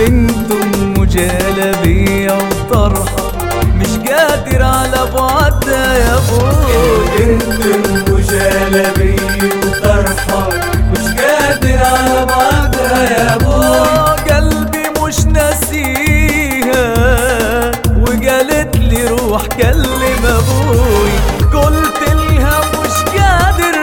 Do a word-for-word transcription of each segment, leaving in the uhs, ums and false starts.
بنت ام جلبية وطرحة مش قادر على بعدها يا ابوي. بنت ام جلبية وطرحة مش قادر على بعدها يا ابوي. قلبي مش ناسيها وقالت لي روح كلم ابوي. قلت لها مش قادر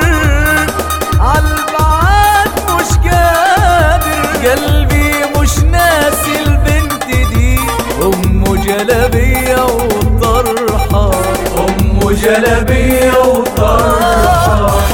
عالبعاد مش قادر. قلبي مش ناسي البنت دي ام جلبية وطرحة. ام جلبية وطرحة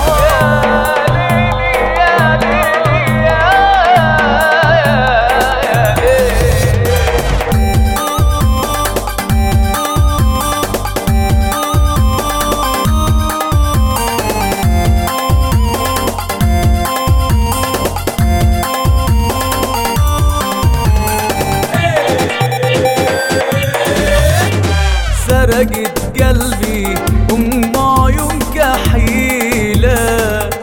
سرقت قلبي ام عيون كحيلة.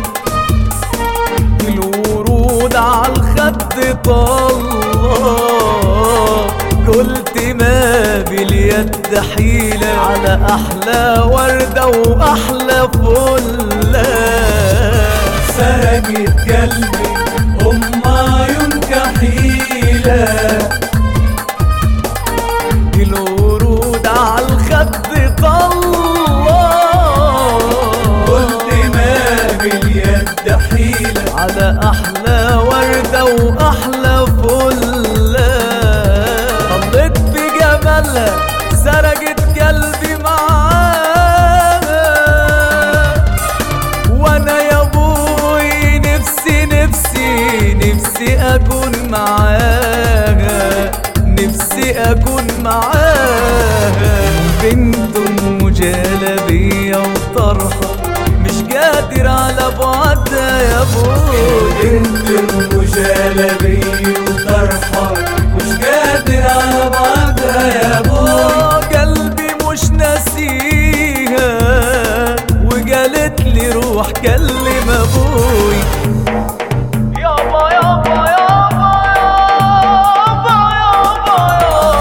الورود عالخد طلة. قلت ما باليد حيلة على احلى وردة واحلى فلة. سرقت قلبي ام عيون كحيلة. الورود عالخد طلة. قلت ما باليد حيلة على احلى وردة واحلى فلة. طلت بجمالها سرقت قلبي معاها. وانا يا ابوي نفسي نفسي نفسي اكون معاها. نفسي اكون معاها. بنت ام جلبية وطرحة مش قادر على بعدها يا ابوي. بنت ام جلبية وطرحة مش قادر على بعدها يا ابوي. قلبي مش ناسيها وقالت لي روح كلم ابوي. يابا يابا يابا يابا يابا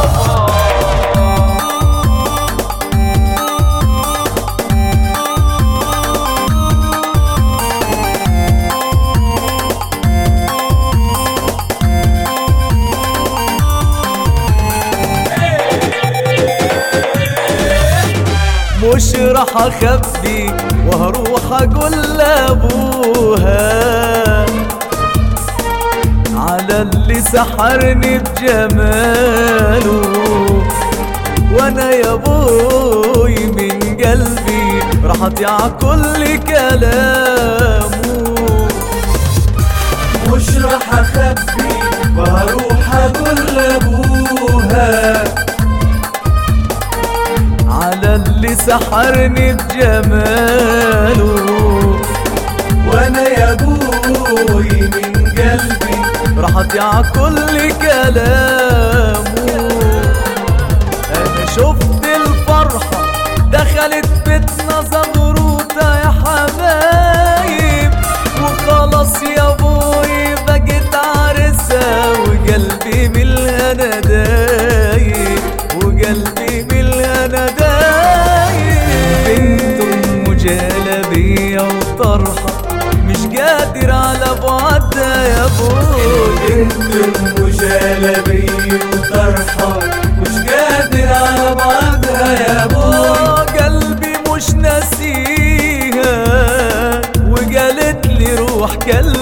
مش راح اخبي وهروح اقول لابوها على اللي سحرني بجماله. وانا يا ابوي من قلبي راح اضيع كل كلامه. مش راح اخبي وهروح اقول لابوها على اللي سحرني بجماله. وانا يا ابوي من قلبي راح اضيع كل كلامه. انا شفت الفرحة دخلت بيتنا زغروطة يا حبايب. وخلاص يا ابوي بقيت عرسة وقلبي بالهنا دايب. وقلبي بالهنا دايب. بنت ام جلبية وطرحة مش قادر على بعدها يا ابوي. بنت ام جلبية وطرحة مش قادر على بعدها يا ابوي. قلبي مش ناسيها وقالت لي روح كلم